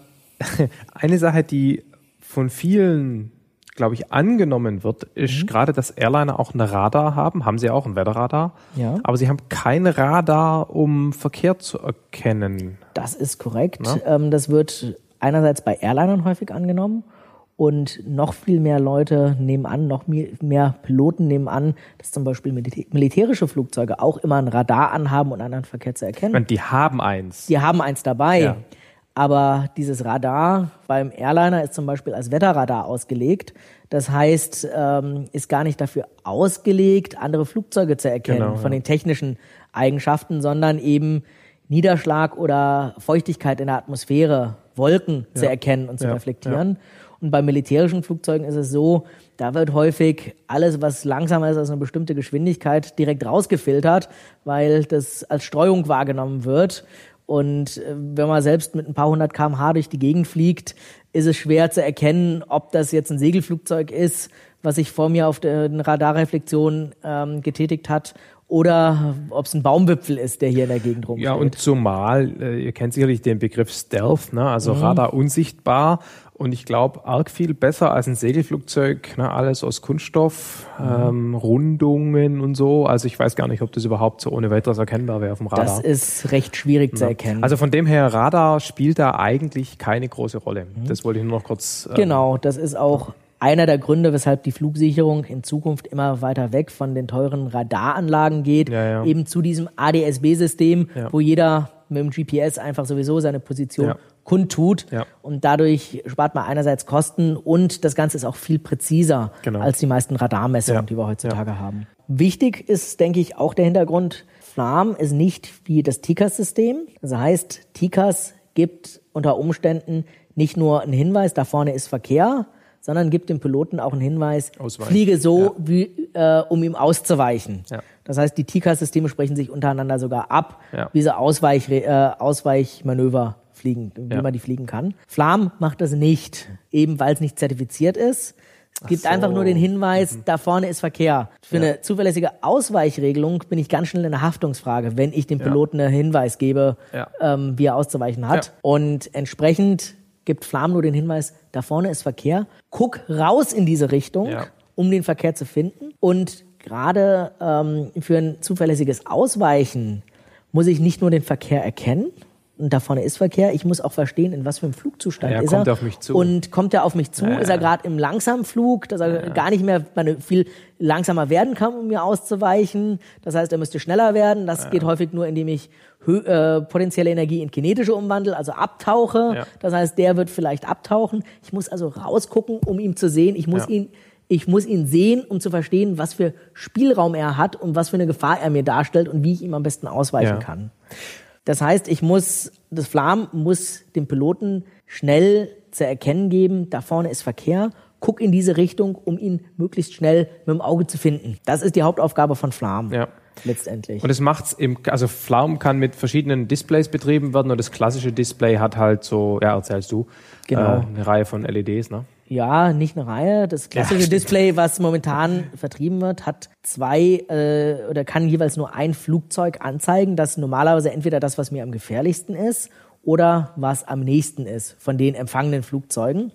eine Sache, die von vielen, glaube ich, angenommen wird, ist mhm. gerade, dass Airliner auch ein Radar haben. Haben sie auch ein Wetterradar. Ja. Aber sie haben kein Radar, um Verkehr zu erkennen. Das ist korrekt. Ähm, das wird einerseits bei Airlinern häufig angenommen. Und noch viel mehr Leute nehmen an, noch mehr Piloten nehmen an, dass zum Beispiel militärische Flugzeuge auch immer ein Radar anhaben, um anderen Verkehr zu erkennen. Und die haben eins. Die haben eins dabei. Ja. Aber dieses Radar beim Airliner ist zum Beispiel als Wetterradar ausgelegt. Das heißt, ähm, ist gar nicht dafür ausgelegt, andere Flugzeuge zu erkennen genau, von ja. den technischen Eigenschaften, sondern eben Niederschlag oder Feuchtigkeit in der Atmosphäre, Wolken ja. zu erkennen und zu ja. reflektieren. Ja. Und bei militärischen Flugzeugen ist es so, da wird häufig alles, was langsamer ist als eine bestimmte Geschwindigkeit, direkt rausgefiltert, weil das als Streuung wahrgenommen wird. Und wenn man selbst mit ein paar hundert Kilometer pro Stunde durch die Gegend fliegt, ist es schwer zu erkennen, ob das jetzt ein Segelflugzeug ist, was sich vor mir auf der Radarreflexion ähm, getätigt hat, oder ob es ein Baumwipfel ist, der hier in der Gegend rumsteht. Ja, und zumal, äh, ihr kennt sicherlich den Begriff Stealth, ne? Also mhm. Radar unsichtbar. Und ich glaube, arg viel besser als ein Segelflugzeug, ne? Alles aus Kunststoff, mhm. ähm, Rundungen und so. Also ich weiß gar nicht, ob das überhaupt so ohne weiteres erkennbar wäre auf dem Radar. Das ist recht schwierig ja. zu erkennen. Also von dem her, Radar spielt da eigentlich keine große Rolle. Mhm. Das wollte ich nur noch kurz... Ähm, genau, das ist auch einer der Gründe, weshalb die Flugsicherung in Zukunft immer weiter weg von den teuren Radaranlagen geht, ja, ja. eben zu diesem A D S B-System, ja. wo jeder mit dem G P S einfach sowieso seine Position ja. kundtut. Ja. Und dadurch spart man einerseits Kosten und das Ganze ist auch viel präziser genau. als die meisten Radarmessungen, ja. die wir heutzutage ja. haben. Wichtig ist, denke ich, auch der Hintergrund, FLAM ist nicht wie das T C A S-System. Das heißt, T C A S gibt unter Umständen nicht nur einen Hinweis, da vorne ist Verkehr, sondern gibt dem Piloten auch einen Hinweis, Ausweichen. fliege so, ja. wie, äh, um ihm auszuweichen. Ja. Das heißt, die T C A S-Systeme sprechen sich untereinander sogar ab, ja. wie sie Ausweich, äh, Ausweichmanöver fliegen, wie ja. man die fliegen kann. FLAM macht das nicht, eben weil es nicht zertifiziert ist. Es gibt so. einfach nur den Hinweis, mhm. da vorne ist Verkehr. Für ja. eine zuverlässige Ausweichregelung bin ich ganz schnell in der Haftungsfrage, wenn ich dem Piloten ja. einen Hinweis gebe, ja. ähm, wie er auszuweichen hat. Ja. Und entsprechend gibt FLAM nur den Hinweis, da vorne ist Verkehr. Guck raus in diese Richtung, ja. um den Verkehr zu finden. Und gerade ähm, für ein zuverlässiges Ausweichen muss ich nicht nur den Verkehr erkennen, und da vorne ist Verkehr, ich muss auch verstehen, in was für einem Flugzustand ja, ist kommt er. Er auf mich zu. Und kommt er auf mich zu? Ja, ist er gerade im Langsamflug, dass er ja. gar nicht mehr viel langsamer werden kann, um mir auszuweichen? Das heißt, er müsste schneller werden. Das ja. geht häufig nur, indem ich hö- äh, potenzielle Energie in kinetische umwandle, also abtauche. Ja. Das heißt, der wird vielleicht abtauchen. Ich muss also rausgucken, um ihn zu sehen. Ich muss ja. ihn Ich muss ihn sehen, um zu verstehen, was für Spielraum er hat und was für eine Gefahr er mir darstellt und wie ich ihm am besten ausweichen ja. kann. Das heißt, ich muss, das FLAM muss dem Piloten schnell zu erkennen geben, da vorne ist Verkehr, guck in diese Richtung, um ihn möglichst schnell mit dem Auge zu finden. Das ist die Hauptaufgabe von FLAM. Ja. Letztendlich. Und es macht's im, also FLAM kann mit verschiedenen Displays betrieben werden und das klassische Display hat halt so, ja, erzählst du, genau. äh, eine Reihe von L E Ds, ne? Ja, nicht eine Reihe. Das klassische ja, Display, was momentan vertrieben wird, hat zwei äh, oder kann jeweils nur ein Flugzeug anzeigen, das normalerweise entweder das, was mir am gefährlichsten ist oder was am nächsten ist von den empfangenen Flugzeugen.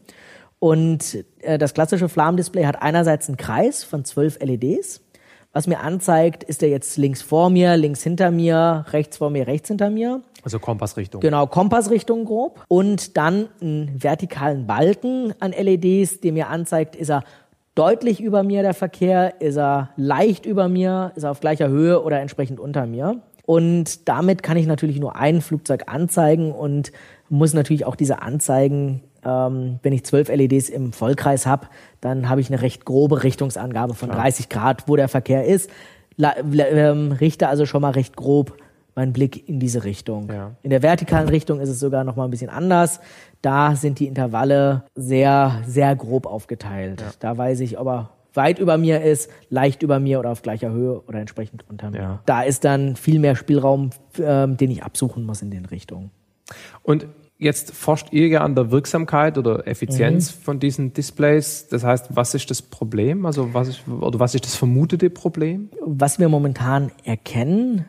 Und äh, das klassische FLAM-Display hat einerseits einen Kreis von zwölf L E Ds. Was mir anzeigt, ist der jetzt links vor mir, links hinter mir, rechts vor mir, rechts hinter mir. Also Kompassrichtung. Genau, Kompassrichtung grob. Und dann einen vertikalen Balken an L E Ds, der mir anzeigt, ist er deutlich über mir, der Verkehr, ist er leicht über mir, ist er auf gleicher Höhe oder entsprechend unter mir. Und damit kann ich natürlich nur ein Flugzeug anzeigen und muss natürlich auch diese Anzeigen, ähm, wenn ich zwölf L E Ds im Vollkreis habe, dann habe ich eine recht grobe Richtungsangabe von Klar. dreißig Grad, wo der Verkehr ist. La- ähm, richte also schon mal recht grob meinen Blick in diese Richtung. Ja. In der vertikalen Richtung ist es sogar noch mal ein bisschen anders. Da sind die Intervalle sehr, sehr grob aufgeteilt. Ja. Da weiß ich, ob er weit über mir ist, leicht über mir oder auf gleicher Höhe oder entsprechend unter mir. Ja. Da ist dann viel mehr Spielraum, ähm, den ich absuchen muss in den Richtungen. Und jetzt forscht ihr ja an der Wirksamkeit oder Effizienz mhm. von diesen Displays. Das heißt, was ist das Problem? Also was ist, oder was ist das vermutete Problem? Was wir momentan erkennen,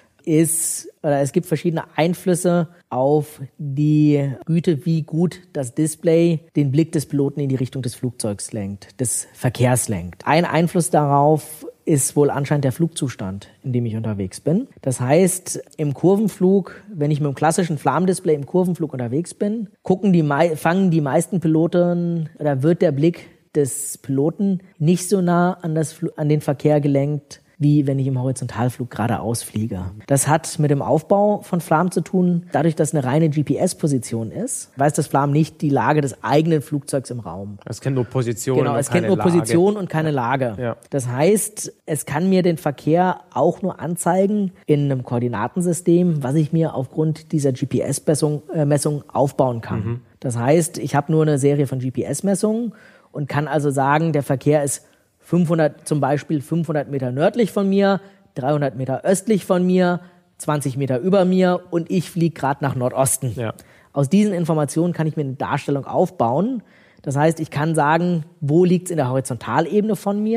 ist, oder es gibt verschiedene Einflüsse auf die Güte, wie gut das Display den Blick des Piloten in die Richtung des Flugzeugs lenkt, des Verkehrs lenkt. Ein Einfluss darauf ist wohl anscheinend der Flugzustand, in dem ich unterwegs bin. Das heißt, im Kurvenflug, wenn ich mit dem klassischen FLAM-Display im Kurvenflug unterwegs bin, gucken die, fangen die meisten Piloten, oder wird der Blick des Piloten nicht so nah an, das, an den Verkehr gelenkt, wie wenn ich im Horizontalflug geradeaus fliege. Das hat mit dem Aufbau von FLAM zu tun. Dadurch, dass es eine reine G P S-Position ist, weiß das FLAM nicht die Lage des eigenen Flugzeugs im Raum. Es kennt nur Position genau, und es keine kennt nur Lage. Position und keine Lage. Ja. Das heißt, es kann mir den Verkehr auch nur anzeigen in einem Koordinatensystem, was ich mir aufgrund dieser G P S-Messung äh, Messung aufbauen kann. Mhm. Das heißt, ich habe nur eine Serie von G P S-Messungen und kann also sagen, der Verkehr ist fünfhundert, zum Beispiel fünfhundert Meter nördlich von mir, dreihundert Meter östlich von mir, zwanzig Meter über mir und ich fliege gerade nach Nordosten. Ja. Aus diesen Informationen kann ich mir eine Darstellung aufbauen. Das heißt, ich kann sagen, wo liegt es in der Horizontalebene von mir?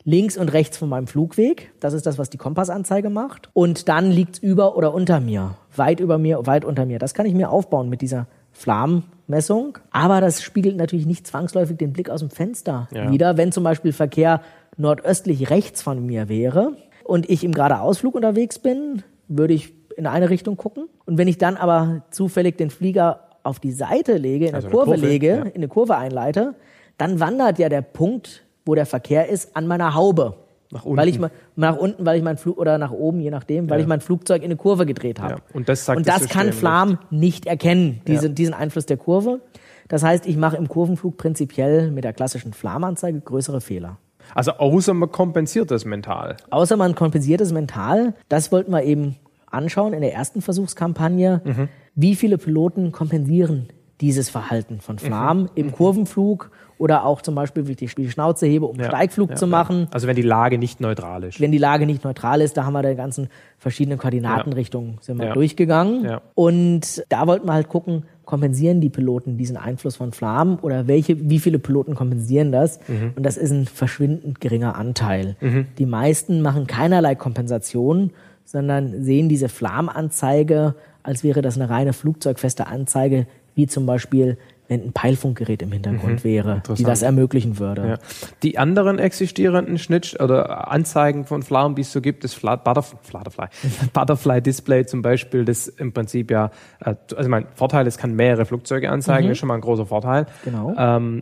links und rechts von meinem Flugweg. Das ist das, was die Kompassanzeige macht. Und dann liegt's über oder unter mir. Weit über mir, weit unter mir. Das kann ich mir aufbauen mit dieser Flammenmessung. Aber das spiegelt natürlich nicht zwangsläufig den Blick aus dem Fenster ja. wider. Wenn zum Beispiel Verkehr nordöstlich rechts von mir wäre und ich im Geradeausflug unterwegs bin, würde ich in eine Richtung gucken. Und wenn ich dann aber zufällig den Flieger auf die Seite lege, in also eine Kurve, Kurve lege, ja. in eine Kurve einleite, dann wandert ja der Punkt, wo der Verkehr ist, an meiner Haube. Nach unten. Weil ich nach unten, weil ich mein Flug oder nach oben, je nachdem, weil ja. ich mein Flugzeug in eine Kurve gedreht habe. Ja. Und das, sagt Und das, das kann Flam nicht, nicht erkennen, diese, ja. diesen Einfluss der Kurve. Das heißt, ich mache im Kurvenflug prinzipiell mit der klassischen Flammenanzeige größere Fehler. Also außer man kompensiert das mental. Außer man kompensiert es mental. Das wollten wir eben anschauen in der ersten Versuchskampagne. Mhm. Wie viele Piloten kompensieren dieses Verhalten von Flam mhm. im Kurvenflug oder auch zum Beispiel, wie ich die Schnauze hebe, um ja, Steigflug ja, zu machen. Ja. Also wenn die Lage nicht neutral ist. Wenn die Lage nicht neutral ist, da haben wir die ganzen verschiedenen Koordinatenrichtungen ja. sind wir ja. durchgegangen. Ja. Und da wollten wir halt gucken, kompensieren die Piloten diesen Einfluss von Flam oder welche, wie viele Piloten kompensieren das? Mhm. Und das ist ein verschwindend geringer Anteil. Mhm. Die meisten machen keinerlei Kompensation, sondern sehen diese Flammenanzeige, als wäre das eine reine flugzeugfeste Anzeige, wie zum Beispiel, wenn ein Peilfunkgerät im Hintergrund mhm, wäre, die das ermöglichen würde. Ja. Die anderen existierenden Schnitt- oder Anzeigen von Flam, die es so gibt, das Flat- Butterfly, Butterfly, Butterfly Display zum Beispiel, das im Prinzip ja, also mein Vorteil, es kann mehrere Flugzeuge anzeigen, mhm. ist schon mal ein großer Vorteil. Genau. Ähm,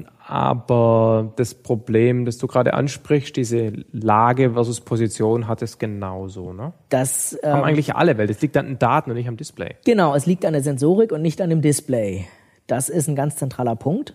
aber das Problem, das du gerade ansprichst, diese Lage versus Position, hat es genauso, ne? Das ähm, haben eigentlich alle, weil das liegt an den Daten und nicht am Display. Genau, es liegt an der Sensorik und nicht an dem Display. Das ist ein ganz zentraler Punkt.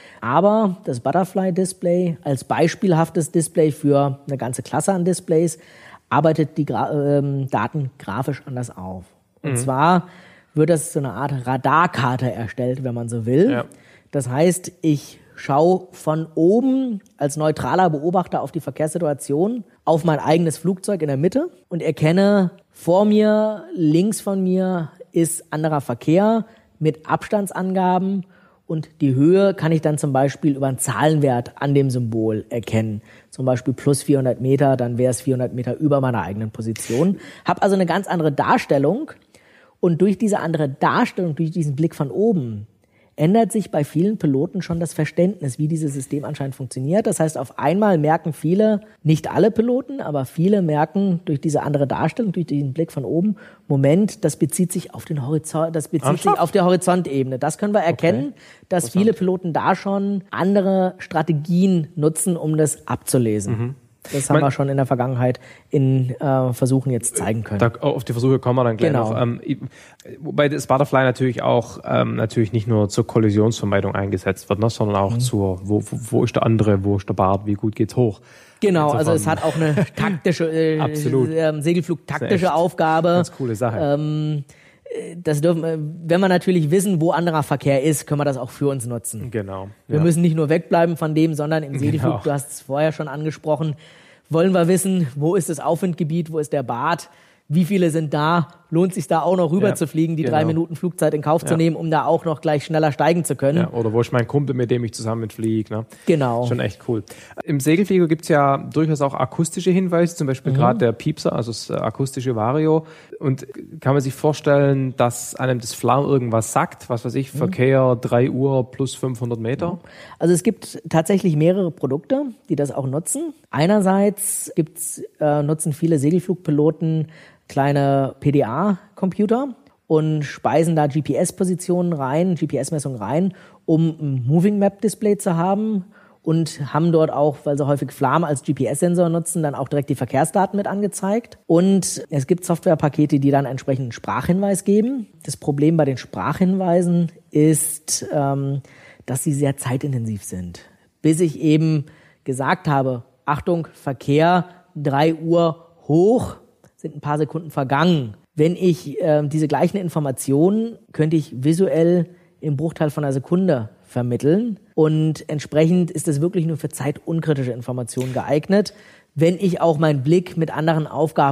Aber das Butterfly-Display als beispielhaftes Display für eine ganze Klasse an Displays arbeitet die Gra- ähm, Daten grafisch anders auf. Und mhm. zwar wird das so eine Art Radarkarte erstellt, wenn man so will. Ja. Das heißt, ich schaue von oben als neutraler Beobachter auf die Verkehrssituation, auf mein eigenes Flugzeug in der Mitte und erkenne, vor mir, links von mir ist anderer Verkehr mit Abstandsangaben und die Höhe kann ich dann zum Beispiel über einen Zahlenwert an dem Symbol erkennen. Zum Beispiel plus vierhundert Meter, dann wäre es vierhundert Meter über meiner eigenen Position. Hab also eine ganz andere Darstellung und durch diese andere Darstellung, durch diesen Blick von oben, ändert sich bei vielen Piloten schon das Verständnis, wie dieses System anscheinend funktioniert. Das heißt, auf einmal merken viele, nicht alle Piloten, aber viele merken durch diese andere Darstellung, durch diesen Blick von oben, Moment, das bezieht sich auf den Horizont, das bezieht Ernsthaft? sich auf der Horizontebene. Das können wir erkennen, okay. dass viele Piloten da schon andere Strategien nutzen, um das abzulesen. Mhm. Das haben Man, wir schon in der Vergangenheit in äh, Versuchen jetzt zeigen können. Da, auf die Versuche kommen wir dann gleich genau. noch. Ähm, wobei das Butterfly natürlich auch ähm, natürlich nicht nur zur Kollisionsvermeidung eingesetzt wird, ne, sondern auch mhm. zur, wo, wo, wo ist der andere, wo ist der Bart, wie gut geht's hoch. Genau, Insofern, also es hat auch eine taktische, äh, absolut. äh, Segelflug-taktische Aufgabe. Ganz coole Sache. Ähm, Das dürfen, wenn wir natürlich wissen, wo anderer Verkehr ist, können wir das auch für uns nutzen. Genau. Wir ja. müssen nicht nur wegbleiben von dem, sondern im Segelflug, genau. du hast es vorher schon angesprochen, wollen wir wissen, wo ist das Aufwindgebiet, wo ist der Bad, wie viele sind da, lohnt sich da auch noch rüber ja, zu fliegen, die genau. drei Minuten Flugzeit in Kauf ja. zu nehmen, um da auch noch gleich schneller steigen zu können. Ja, oder wo ist mein Kumpel, mit dem ich zusammen fliege. Ne? Genau. Schon echt cool. Im Segelflieger gibt's ja durchaus auch akustische Hinweise, zum Beispiel mhm. gerade der Piepser, also das akustische Vario. Und kann man sich vorstellen, dass einem das Flam irgendwas sagt, was weiß ich, mhm. Verkehr drei Uhr plus fünfhundert Meter? Also es gibt tatsächlich mehrere Produkte, die das auch nutzen. Einerseits gibt's, äh, nutzen viele Segelflugpiloten kleine P D A-Computer und speisen da G P S-Positionen rein, G P S-Messungen rein, um ein Moving Map-Display zu haben und haben dort auch, weil sie häufig Flam als G P S-Sensor nutzen, dann auch direkt die Verkehrsdaten mit angezeigt. Und es gibt Softwarepakete, die dann entsprechend einen Sprachhinweis geben. Das Problem bei den Sprachhinweisen ist, ähm, dass sie sehr zeitintensiv sind. Bis ich eben gesagt habe, Achtung, Verkehr, drei Uhr hoch, sind ein paar Sekunden vergangen. Wenn ich äh, diese gleichen Informationen, könnte ich visuell im Bruchteil von einer Sekunde vermitteln. Und entsprechend ist es wirklich nur für zeitunkritische Informationen geeignet. Wenn ich auch meinen Blick mit anderen Aufgaben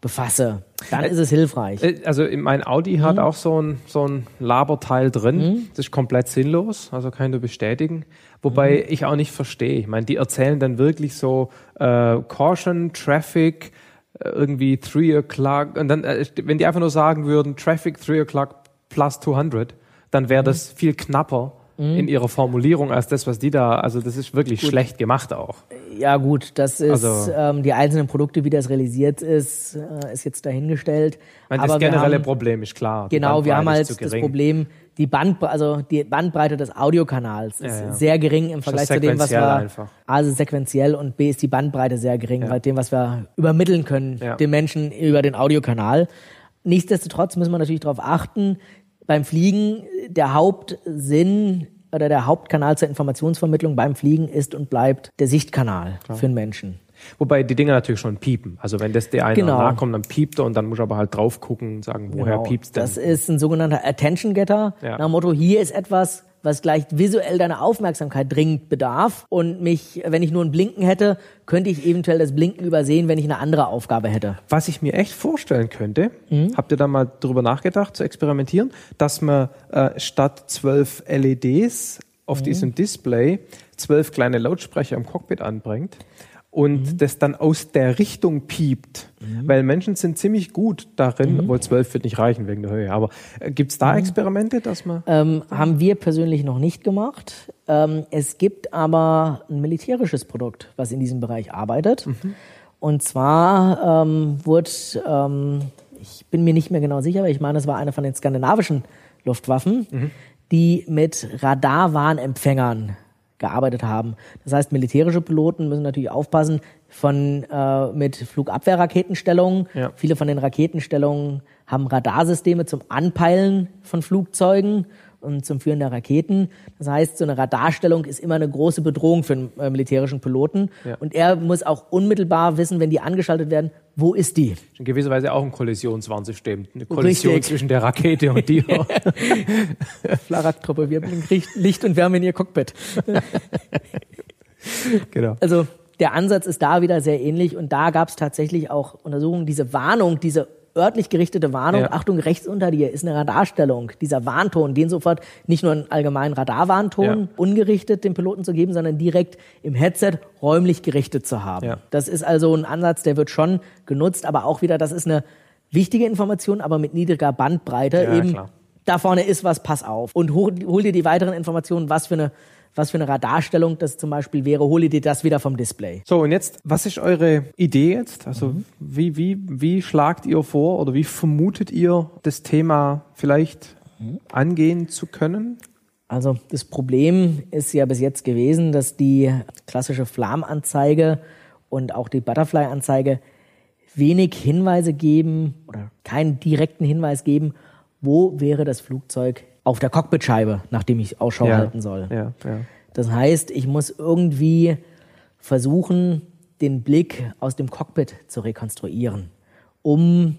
befasse, dann ist es hilfreich. Also mein Audi hat mhm. auch so ein, so ein Laberteil drin. Mhm. Das ist komplett sinnlos, also kann ich nur bestätigen. Wobei mhm. ich auch nicht verstehe. Ich meine, die erzählen dann wirklich so äh, Caution, Traffic, äh, irgendwie three o'clock. Und dann, äh, wenn die einfach nur sagen würden, Traffic three o'clock plus zweihundert, dann wäre mhm. das viel knapper mhm. in ihrer Formulierung als das, was die da, also das ist wirklich gut. Schlecht gemacht auch. Ja gut, das ist Also, ähm, die einzelnen Produkte, wie das realisiert ist, äh, ist jetzt dahingestellt. Ich meine, das Aber wir generelle haben, Problem ist klar. Genau, wir haben halt das gering. Problem, die Bandbreite, also die Bandbreite des Audiokanals ist ja, ja. sehr gering im Vergleich zu dem, was wir, einfach. A, ist sequenziell und B, ist die Bandbreite sehr gering, ja. bei dem, was wir übermitteln können, ja. den Menschen über den Audiokanal. Nichtsdestotrotz müssen wir natürlich darauf achten, beim Fliegen, der Hauptsinn oder der Hauptkanal zur Informationsvermittlung beim Fliegen ist und bleibt der Sichtkanal Klar. für den Menschen. Wobei die Dinger natürlich schon piepen. Also wenn das der einer genau. nahe kommt, dann piept er und dann muss er aber halt drauf gucken und sagen, woher genau. piept's denn? Das ist ein sogenannter Attention Getter. Ja. Nach dem Motto, hier ist etwas, was gleich visuell deine Aufmerksamkeit dringend bedarf. Und mich, wenn ich nur ein Blinken hätte, könnte ich eventuell das Blinken übersehen, wenn ich eine andere Aufgabe hätte. Was ich mir echt vorstellen könnte, mhm. habt ihr da mal drüber nachgedacht, zu experimentieren, dass man äh, statt zwölf L E Ds auf mhm. diesem Display zwölf kleine Lautsprecher im Cockpit anbringt und mhm. das dann aus der Richtung piept. Mhm. Weil Menschen sind ziemlich gut darin, mhm. obwohl zwölf wird nicht reichen wegen der Höhe. Aber äh, gibt es da mhm. Experimente, dass man... Ähm, haben wir persönlich noch nicht gemacht. Ähm, es gibt aber ein militärisches Produkt, was in diesem Bereich arbeitet. Mhm. Und zwar ähm, wurde, ähm, ich bin mir nicht mehr genau sicher, aber ich meine, es war eine von den skandinavischen Luftwaffen, mhm. die mit Radarwarnempfängern gearbeitet haben. Das heißt, militärische Piloten müssen natürlich aufpassen von äh, mit Flugabwehrraketenstellungen. Ja. Viele von den Raketenstellungen haben Radarsysteme zum Anpeilen von Flugzeugen und zum Führen der Raketen. Das heißt, so eine Radarstellung ist immer eine große Bedrohung für einen äh, militärischen Piloten. Ja. Und er muss auch unmittelbar wissen, wenn die angeschaltet werden, wo ist die? In gewisser Weise auch ein Kollisionswarnsystem. Eine Kollision Richtig. zwischen der Rakete und dir. Flaraktruppe, wir bringen Licht und Wärme in ihr Cockpit. Genau. Also der Ansatz ist da wieder sehr ähnlich und da gab es tatsächlich auch Untersuchungen, diese Warnung, diese örtlich gerichtete Warnung, ja. Achtung, rechts unter dir ist eine Radarstellung. Dieser Warnton, den sofort nicht nur einen allgemeinen Radarwarnton ja. ungerichtet dem Piloten zu geben, sondern direkt im Headset räumlich gerichtet zu haben. Ja. Das ist also ein Ansatz, der wird schon genutzt, aber auch wieder, das ist eine wichtige Information, aber mit niedriger Bandbreite. Ja, eben klar. Da vorne ist was, pass auf. Und hol, hol dir die weiteren Informationen, was für eine was für eine Radarstellung das zum Beispiel wäre, hole dir das wieder vom Display. So, und jetzt, was ist eure Idee jetzt? Also mhm. wie, wie, wie schlagt ihr vor oder wie vermutet ihr, das Thema vielleicht mhm. angehen zu können? Also das Problem ist ja bis jetzt gewesen, dass die klassische Flam-Anzeige und auch die Butterfly-Anzeige wenig Hinweise geben oder keinen direkten Hinweis geben, wo wäre das Flugzeug auf der Cockpitscheibe, nachdem ich Ausschau ja, halten soll. Ja, ja. Das heißt, ich muss irgendwie versuchen, den Blick aus dem Cockpit zu rekonstruieren, um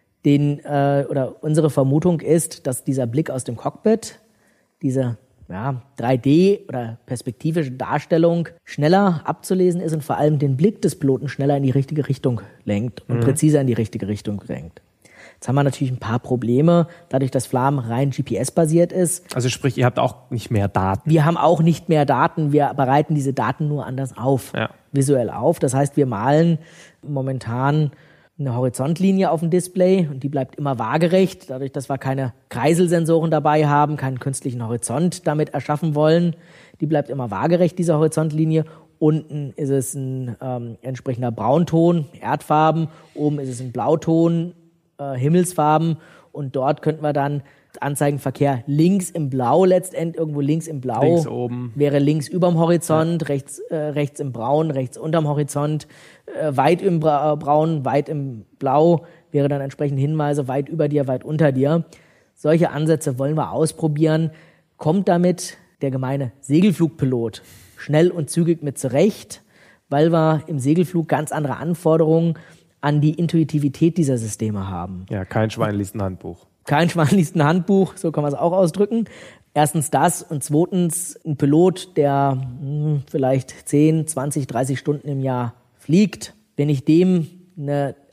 den äh, oder unsere Vermutung ist, dass dieser Blick aus dem Cockpit, diese ja, drei D oder perspektivische Darstellung schneller abzulesen ist und vor allem den Blick des Piloten schneller in die richtige Richtung lenkt und mhm. präziser in die richtige Richtung lenkt. Jetzt haben wir natürlich ein paar Probleme, dadurch, dass Flam rein G P S-basiert ist. Also sprich, ihr habt auch nicht mehr Daten. Wir haben auch nicht mehr Daten, wir bereiten diese Daten nur anders auf, ja. visuell auf. Das heißt, wir malen momentan eine Horizontlinie auf dem Display und die bleibt immer waagerecht, dadurch, dass wir keine Kreiselsensoren dabei haben, keinen künstlichen Horizont damit erschaffen wollen. Die bleibt immer waagerecht, diese Horizontlinie. Unten ist es ein ähm, entsprechender Braunton, Erdfarben, oben ist es ein Blauton, Himmelsfarben und dort könnten wir dann Anzeigenverkehr links im Blau letztendlich, irgendwo links im Blau links oben. Wäre links überm Horizont, ja. rechts, äh, rechts im Braun, rechts unterm Horizont, äh, weit im Bra- Braun, weit im Blau wäre dann entsprechend Hinweise, weit über dir, weit unter dir. Solche Ansätze wollen wir ausprobieren. Kommt damit der gemeine Segelflugpilot schnell und zügig mit zurecht, weil wir im Segelflug ganz andere Anforderungen an die Intuitivität dieser Systeme haben. Ja, kein Schwein liest ein Handbuch. Kein Schwein liest ein Handbuch, so kann man es auch ausdrücken. Erstens das und zweitens ein Pilot, der hm, vielleicht zehn, zwanzig, dreißig Stunden im Jahr fliegt. Wenn ich dem eine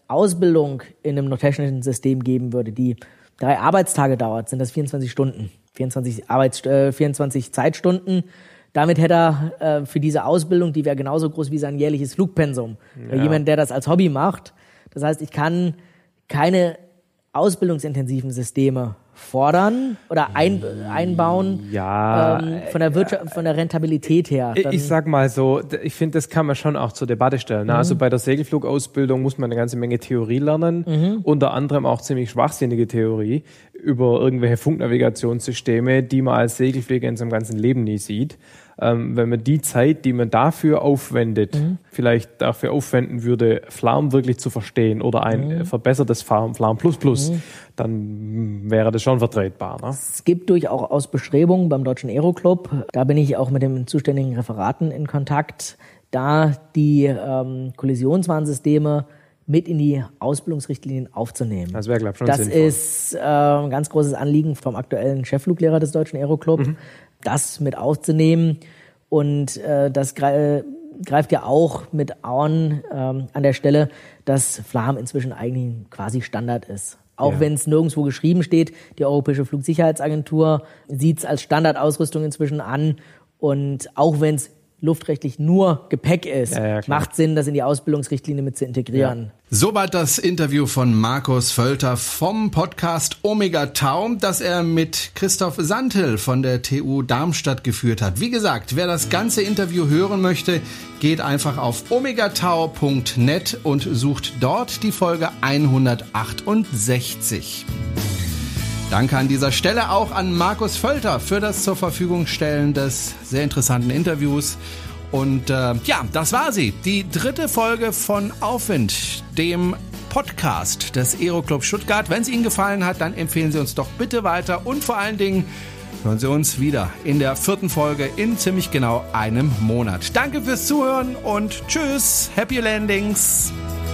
Ausbildung in einem notechnischen System geben würde, die drei Arbeitstage dauert, sind das vierundzwanzig Stunden, vierundzwanzig, Arbeits-, äh, vierundzwanzig Zeitstunden. Damit hätte er äh, für diese Ausbildung, die wäre genauso groß wie sein jährliches Flugpensum. Ja. Jemand, der das als Hobby macht. Das heißt, ich kann keine ausbildungsintensiven Systeme fordern oder ein, einbauen ja, ähm, von der Wirtschaft, von der Rentabilität her. Dann ich sag mal so, ich finde, das kann man schon auch zur Debatte stellen. Ne? Mhm. Also bei der Segelflugausbildung muss man eine ganze Menge Theorie lernen, mhm. unter anderem auch ziemlich schwachsinnige Theorie über irgendwelche Funknavigationssysteme, die man als Segelflieger in seinem ganzen Leben nie sieht. Ähm, wenn man die Zeit, die man dafür aufwendet, mhm. vielleicht dafür aufwenden würde, Flarm wirklich zu verstehen oder ein mhm. verbessertes Flarm, Flarm Plus Plus, mhm. dann wäre das schon vertretbar. Ne? Es gibt durchaus Bestrebungen beim Deutschen Aeroclub, da bin ich auch mit dem zuständigen Referaten in Kontakt, da die ähm, Kollisionswarnsysteme mit in die Ausbildungsrichtlinien aufzunehmen. Das wäre, glaube ich, schon Das sinnvoll. ist äh, ein ganz großes Anliegen vom aktuellen Cheffluglehrer des Deutschen Aeroclub, mhm. das mit aufzunehmen. Und äh, das gre- greift ja auch mit an ähm, an der Stelle, dass Flarm inzwischen eigentlich quasi Standard ist. Auch ja. wenn es nirgendwo geschrieben steht, die Europäische Flugsicherheitsagentur sieht es als Standardausrüstung inzwischen an. Und auch wenn es luftrechtlich nur Gepäck ist, ja, ja, macht Sinn, das in die Ausbildungsrichtlinie mit zu integrieren. Ja. Soweit das Interview von Markus Völter vom Podcast Omega Tau, das er mit Christoph Sandhill von der T U Darmstadt geführt hat. Wie gesagt, wer das ganze Interview hören möchte, geht einfach auf omegatau punkt net und sucht dort die Folge hundertachtundsechzig. Danke an dieser Stelle auch an Markus Völter für das zur Verfügung stellen des sehr interessanten Interviews. Und äh, ja, das war sie. Die dritte Folge von Aufwind, dem Podcast des Aeroclub Stuttgart. Wenn es Ihnen gefallen hat, dann empfehlen Sie uns doch bitte weiter. Und vor allen Dingen hören Sie uns wieder in der vierten Folge in ziemlich genau einem Monat. Danke fürs Zuhören und tschüss, Happy Landings.